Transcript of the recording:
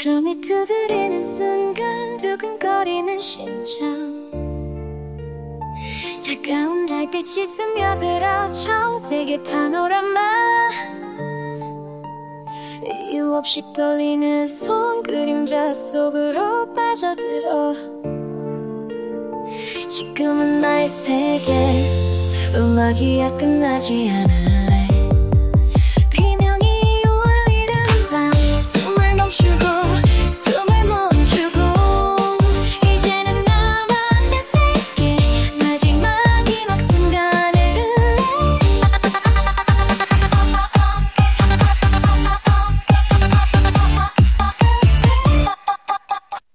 숨이 두드리는 순간 두근거리는 심장 차가운 달빛이 스며들어 청색의 파노라마 이유 없이 떨리는 손 그림자 속으로 빠져들어 지금은 나의 세계 음악이야 끝나지 않아